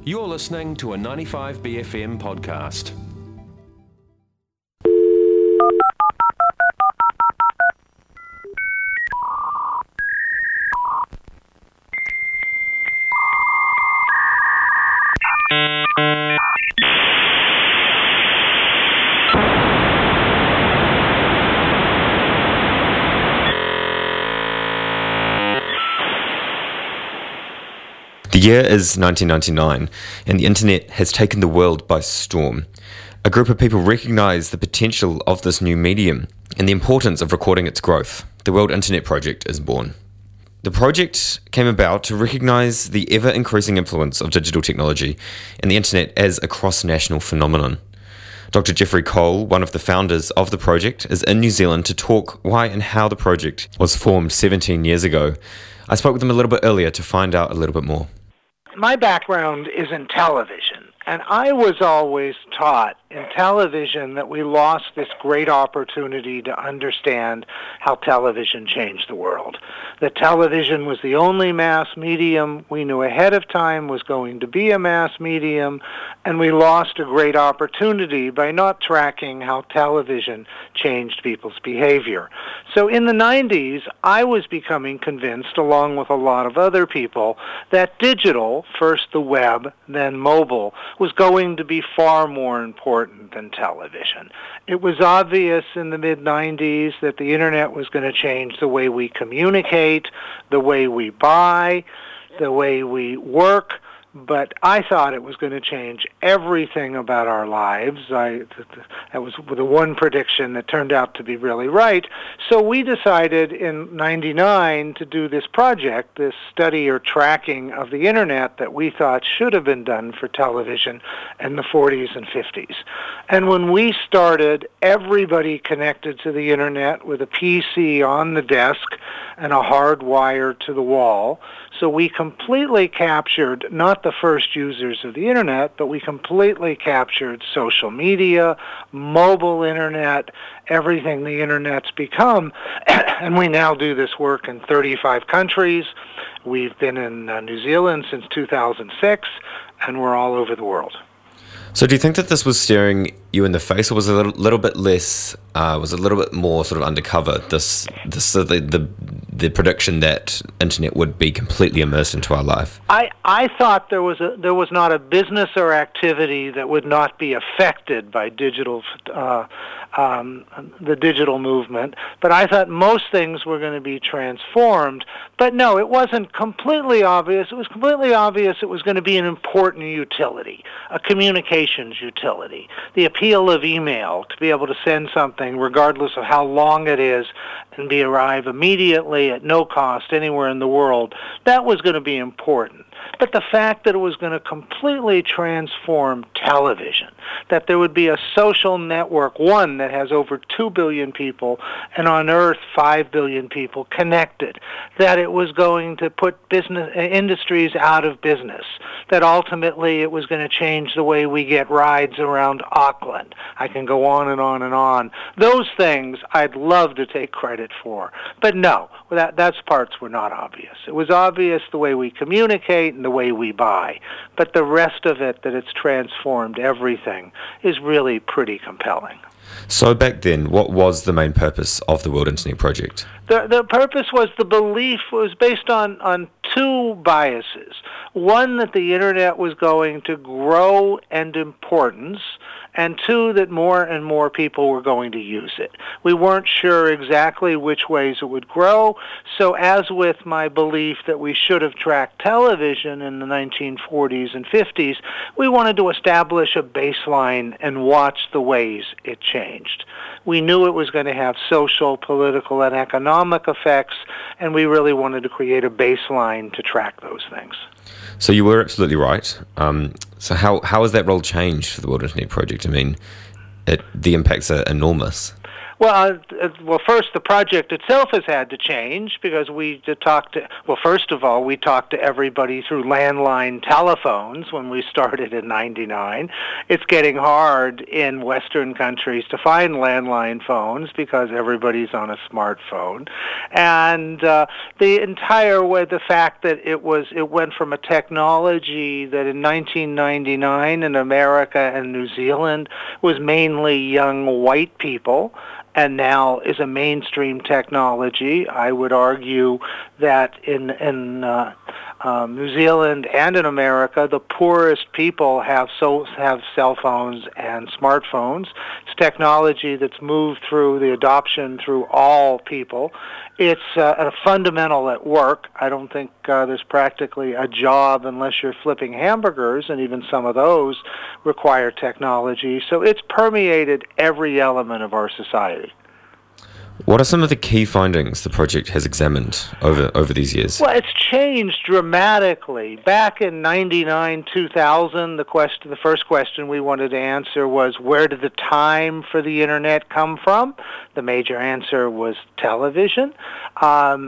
You're listening to a 95BFM podcast. The year is 1999, and the internet has taken the world by storm. A group of people recognise the potential of this new medium and the importance of recording its growth. The World Internet Project is born. The project came about to recognise the ever-increasing influence of digital technology and the internet as a cross-national phenomenon. Dr. Geoffrey Cole, one of the founders of the project, is in New Zealand to talk why and how the project was formed 17 years ago. I spoke with him a little bit earlier to find out a little bit more. My background is in television, and I was always taught in television that we lost this great opportunity to understand how television changed the world. That television was the only mass medium we knew ahead of time was going to be a mass medium, and we lost a great opportunity by not tracking how television changed people's behavior. So in the 90s, I was becoming convinced, along with a lot of other people, that digital, first the web, then mobile, was going to be far more important than television. It was obvious in the mid-90s that the internet was going to change the way we communicate, the way we buy, the way we work, but I thought it was going to change everything about our lives. That was the one prediction that turned out to be really right. So we decided in '99 to do this project, this study or tracking of the internet that we thought should have been done for television in the 40s and 50s. And when we started, everybody connected to the internet with a PC on the desk and a hard wire to the wall. So we completely captured not the first users of the internet, but we completely captured social media, mobile internet, everything the internet's become. And we now do this work in 35 countries. We've been in New Zealand since 2006, and we're all over the world. So do you think that this was staring you in the face, or was it a little bit less, was a little bit more sort of undercover, the prediction that internet would be completely immersed into our life? I thought there was not a business or activity that would not be affected by digital, the digital movement, but I thought most things were going to be transformed. But no, it wasn't completely obvious. It was completely obvious it was going to be an important utility, a communications utility. The appeal of email, to be able to send something regardless of how long it is and arrive immediately at no cost anywhere in the world, that was going to be important. But the fact that it was going to completely transform television, that there would be a social network, one that has over 2 billion people, and on Earth 5 billion people connected, that it was going to put industries out of business, that ultimately it was going to change the way we get rides around Auckland. I can go on and on and on. Those things I'd love to take credit for. But no, those parts were not obvious. It was obvious the way we communicate and the way we buy. But the rest of it, that it's transformed everything, is really pretty compelling. So back then, what was the main purpose of the World Internet Project? The purpose was, the belief was based on two biases. One, that the internet was going to grow in importance, and two, that more and more people were going to use it. We weren't sure exactly which ways it would grow, so as with my belief that we should have tracked television in the 1940s and 50s, we wanted to establish a baseline and watch the ways it changed. We knew it was going to have social, political, and economic effects, and we really wanted to create a baseline to track those things. So you were absolutely right. So how has that role changed for the World Internet Project? I mean, the impacts are enormous. Well, first, the project itself has had to change because first of all, we talked to everybody through landline telephones when we started in '99. It's getting hard in Western countries to find landline phones because everybody's on a smartphone. And the fact that it went from a technology that in 1999 in America and New Zealand was mainly young white people, and now is a mainstream technology. I would argue that in New Zealand and in America, the poorest people have cell phones and smartphones. It's technology that's moved through the adoption through all people. It's a fundamental at work. I don't think there's practically a job unless you're flipping hamburgers, and even some of those require technology. So it's permeated every element of our society. What are some of the key findings the project has examined over these years? Well, it's changed dramatically. Back in 99, 2000, the first question we wanted to answer was, where did the time for the Internet come from? The major answer was television. Back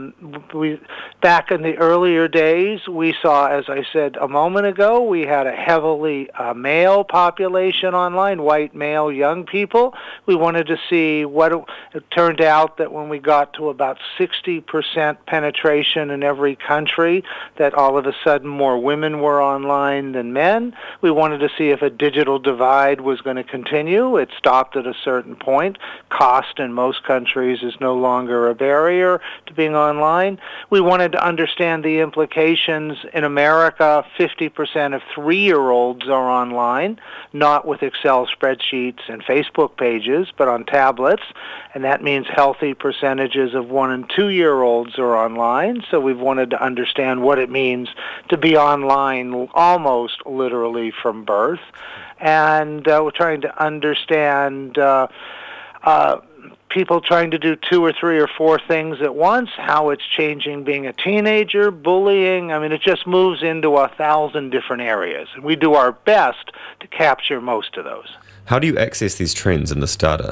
in the earlier days, we saw, as I said a moment ago, we had a heavily male population online, white male young people. We wanted to see what it turned out that when we got to about 60% penetration in every country, that all of a sudden more women were online than men. We wanted to see if a digital divide was going to continue. It stopped at a certain point. Cost in most countries is no longer a barrier to being online. We wanted to understand the implications. In America, 50% of 3-year-olds are online, not with Excel spreadsheets and Facebook pages, but on tablets, and that means healthy percentages of 1- and 2-year-olds are online. So we've wanted to understand what it means to be online almost literally from birth. And we're trying to understand people trying to do 2 or 3 or 4 things at once, how it's changing being a teenager, bullying. I mean, it just moves into 1,000 different areas. And we do our best to capture most of those. How do you access these trends in this data?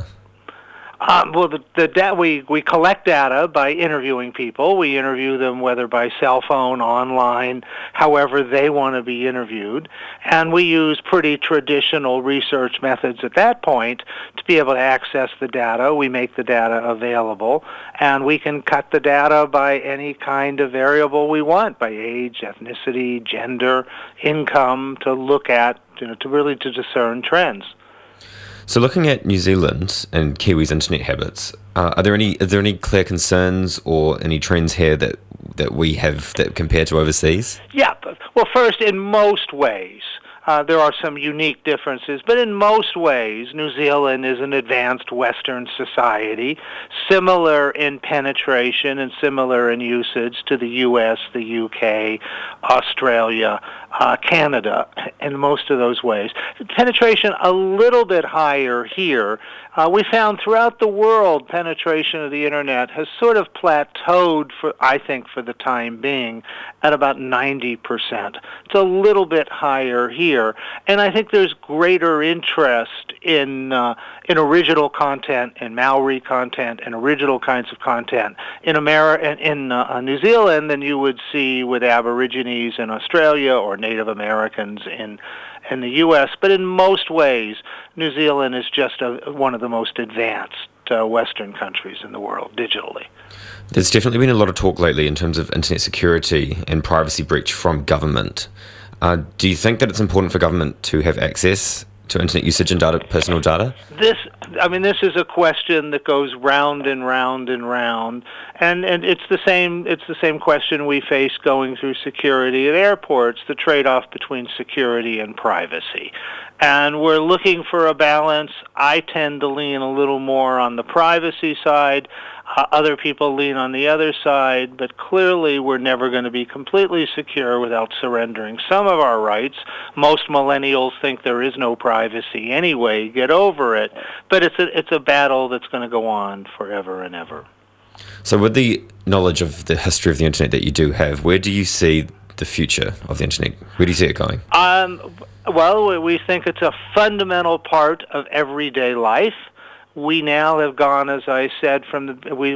We collect data by interviewing people. We interview them whether by cell phone, online, however they want to be interviewed. And we use pretty traditional research methods at that point to be able to access the data. We make the data available, and we can cut the data by any kind of variable we want, by age, ethnicity, gender, income, to look at, to discern trends. So looking at New Zealand and Kiwis' internet habits, are there any clear concerns or any trends here that we have that compared to overseas? Yeah. Well, first, in most ways, there are some unique differences, but in most ways, New Zealand is an advanced Western society, similar in penetration and similar in usage to the U.S., the UK, Australia, Canada, in most of those ways. Penetration a little bit higher here. We found throughout the world penetration of the Internet has sort of plateaued, for the time being, at about 90%. It's a little bit higher here. And I think there's greater interest in original content, in Maori content, and original kinds of content in New Zealand than you would see with Aborigines in Australia or Native Americans in the U.S. But in most ways, New Zealand is just one of the most advanced Western countries in the world digitally. There's definitely been a lot of talk lately in terms of internet security and privacy breach from government. Do you think that it's important for government to have access to internet usage and personal data? This is a question that goes round and round and round, and it's the same question we face going through security at airports, the trade-off between security and privacy. And we're looking for a balance. I tend to lean a little more on the privacy side. Other people lean on the other side, but clearly we're never going to be completely secure without surrendering some of our rights. Most millennials think there is no privacy anyway. Get over it. But it's a battle that's going to go on forever and ever. So with the knowledge of the history of the internet that you do have, where do you see the future of the internet? Where do you see it going? Well, we think it's a fundamental part of everyday life. We now have gone, as I said, from a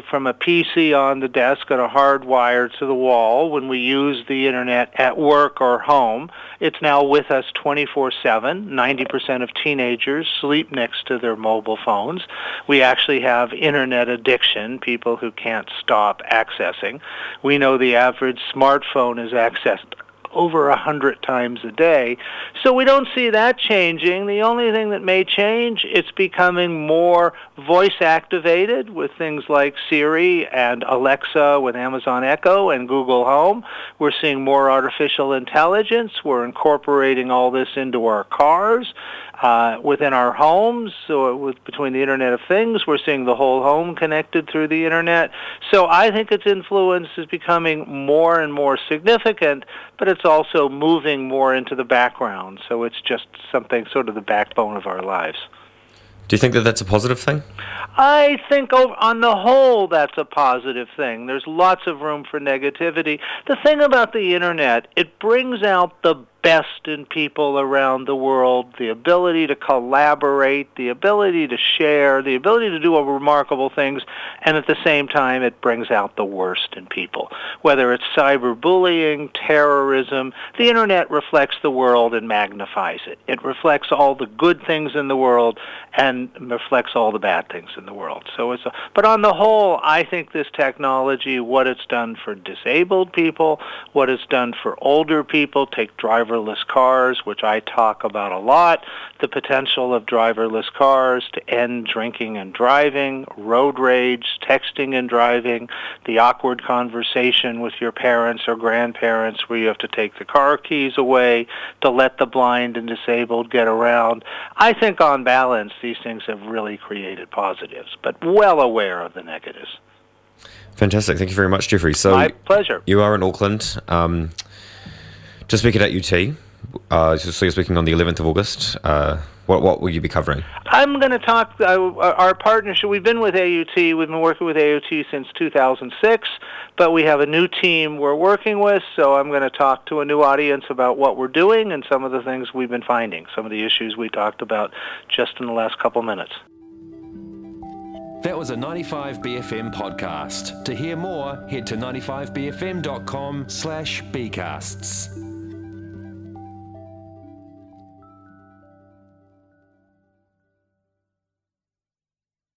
PC on the desk and a hard wire to the wall when we use the internet at work or home. It's now with us 24/7. 90% of teenagers sleep next to their mobile phones. We actually have internet addiction, people who can't stop accessing. We know the average smartphone is accessed over 100 times a day. So we don't see that changing. The only thing that may change, it's becoming more voice activated with things like Siri and Alexa with Amazon Echo and Google Home. We're seeing more artificial intelligence. We're incorporating all this into our cars. Within our homes, so between the Internet of Things, we're seeing the whole home connected through the Internet. So I think its influence is becoming more and more significant, but it's also moving more into the background. So it's just something sort of the backbone of our lives. Do you think that that's a positive thing? I think on the whole that's a positive thing. There's lots of room for negativity. The thing about the Internet, it brings out the best in people around the world, the ability to collaborate, the ability to share, the ability to do remarkable things, and at the same time it brings out the worst in people. Whether it's cyberbullying, terrorism, the Internet reflects the world and magnifies it. It reflects all the good things in the world and reflects all the bad things in the world. But on the whole, I think this technology, what it's done for disabled people, what it's done for older people, take driverless cars, which I talk about a lot, the potential of driverless cars to end drinking and driving, road rage, texting and driving, the awkward conversation with your parents or grandparents where you have to take the car keys away to let the blind and disabled get around. I think on balance, these things have really created positives, but well aware of the negatives. Fantastic. Thank you very much, Jeffrey. So my pleasure. You are in Auckland. Just speaking at UT, so you're speaking on the 11th of August. What will you be covering? I'm going to talk, our partnership, we've been with AUT, we've been working with AUT since 2006, but we have a new team we're working with, so I'm going to talk to a new audience about what we're doing and some of the things we've been finding, some of the issues we talked about just in the last couple minutes. That was a 95BFM podcast. To hear more, head to 95bfm.com/bcasts.